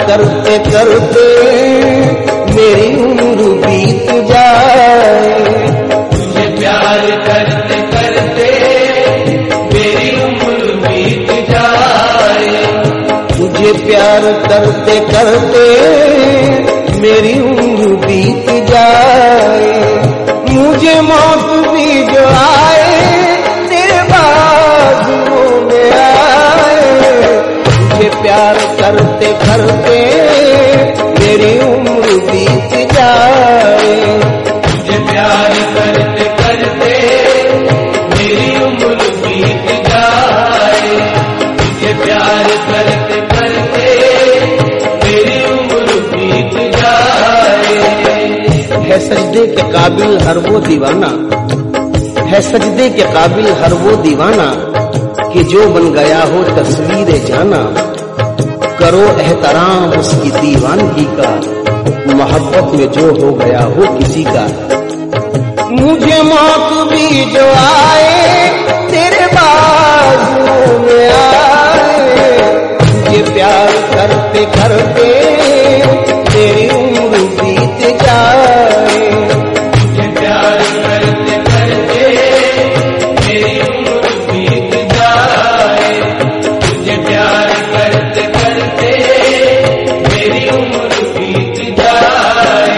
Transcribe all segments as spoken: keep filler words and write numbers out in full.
करते करते मेरी उम्र बीत जाए। तुझे प्यार करते करते मेरी उम्र बीत जाए। तुझे प्यार करते करते मेरी उम्र बीत जाए। मुझे मौत भी जो आए तेरे बाजुओं में आए। तुझे प्यार करते करते मेरी उम्र बीत जाए। तुझे प्यार करते करते मेरी उम्र बीत जाए। तुझे प्यार करते करते मेरी उम्र बीत जाए। है सजदे के काबिल हर वो दीवाना, है सजदे के काबिल हर वो दीवाना कि जो बन गया हो तस्वीर जाना। करो एहतराम उसकी दीवानगी का, मोहब्बत में जो हो गया हो किसी का। मुझे मौत भी जो आए तेरे बाजुओं में आए। तुझे प्यार करते करते तेरी उम्र बीत जाए। तुझे प्यार करते करते मेरी उम्र बीत जाए। तुझे प्यार करते करते मेरी उम्र बीत जाए।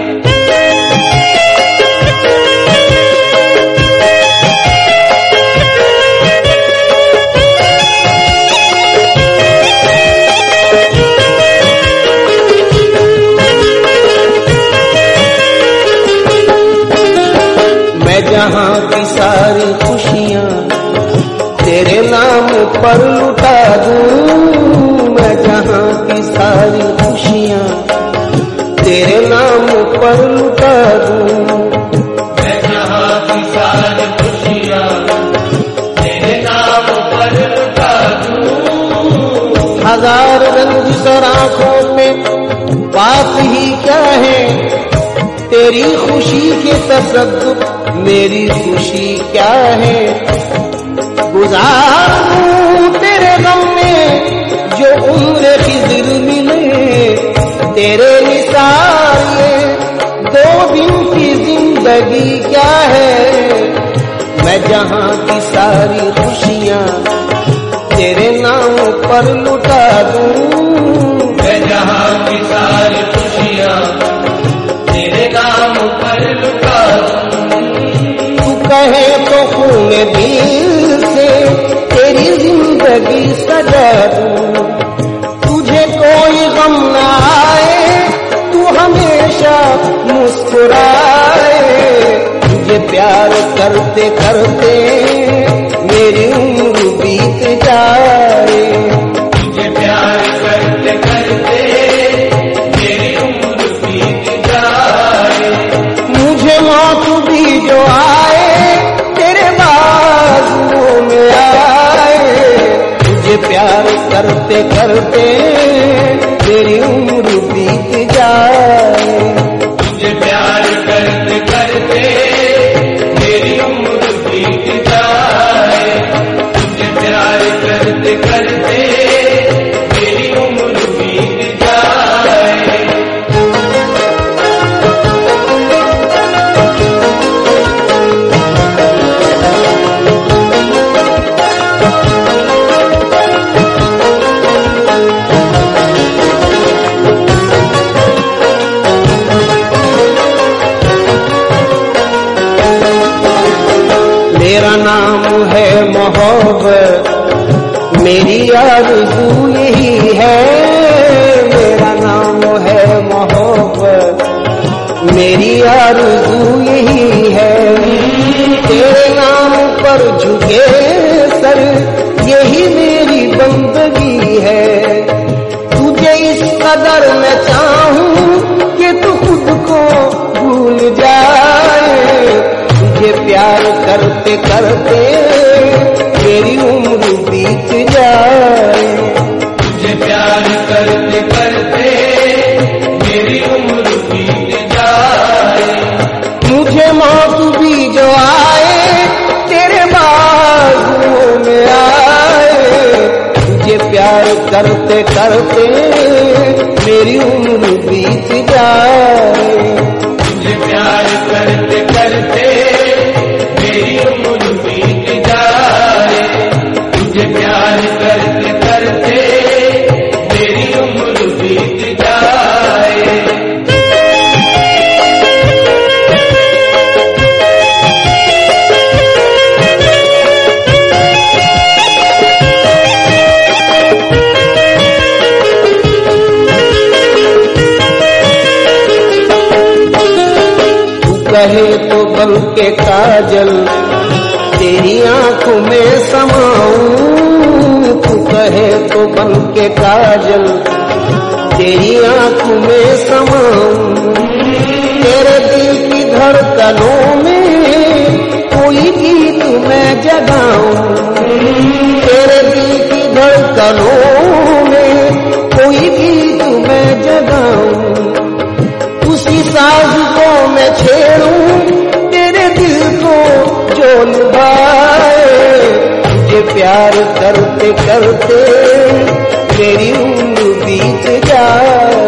मैं जहाँ की सारी खुशियाँ तेरे नाम पर लुटा दूँ। मैं जहाँ की सारी खुशियाँ तेरे नाम पर लुटा दूँ। मैं जहाँ की सारी खुशियाँ तेरे नाम पर लुटा दूँ। हजार रंग सर आँखों में बात ही क्या है तेरी खुशी के तसद्दुक मेरी खुशी क्या है। गुजारूं तेरे गम में जो उम्र खिज़िर मिले। तेरे निसार ये दो दिन की जिंदगी क्या है। मैं जहाँ की सारी खुशियाँ तेरे नाम पर लुटा दूँ। मैं जहाँ की सारी खुशियाँ तेरे नाम पर लुटा दूँ। तू कहे तो खून दिल से तेरी जिंदगी सजा दूँ। तुझे कोई गम न आए तू हमेशा मुस्कुराए। तुझे प्यार करते करते मेरी उम्र बीत जाए। तुझे प्यार करते करते मेरी उम्र बीत जाए। मुझे मौत भी जो आए तेरे बाजुओं में आए। तुझे प्यार करते करते तेरी उम्र बीत जाए। तुझे प्यार करते करते मेरी उम्र बीत जाए। तुझे प्यार करते करते मेरी उम्र बीत जाए। मेरा नाम है मोहब्बत, मेरी आरज़ू यही है। मेरा नाम है मोहब्बत, मेरी आरज़ू यही है। तेरे नाम पर झुके सर यही मेरी बंदगी है। तुझे इस कदर मैं चाहूं कि तू खुद को भूल जाए। तुझे प्यार करते करते मेरी उम्र बीत जाए। तुझे प्यार करते करते मेरी उम्र बीत जाए। मुझे मौत भी जो आए तेरे बाजुओं में आए। तुझे प्यार करते करते मेरी उम्र बीत जाए। तुझे प्यार करते करते मेरी उम्र बीत जाए। तुझे प्यार करते करते मेरी उम्र बीत जाए। कहे तो बन के काजल तेरी आंखों में समाऊं। तू कहे तो बन के काजल तेरी आंखों में समाऊं। तेरे दिल की धड़कनों में कोई गीत मैं जगाऊं। तेरे दिल की धड़कनों में कोई गीत मैं जगाऊं। उसी साज को मैं छेड़ूं तेरे दिल को जो निभाए। तुझे प्यार करते करते मेरी उम्र बीत जाए।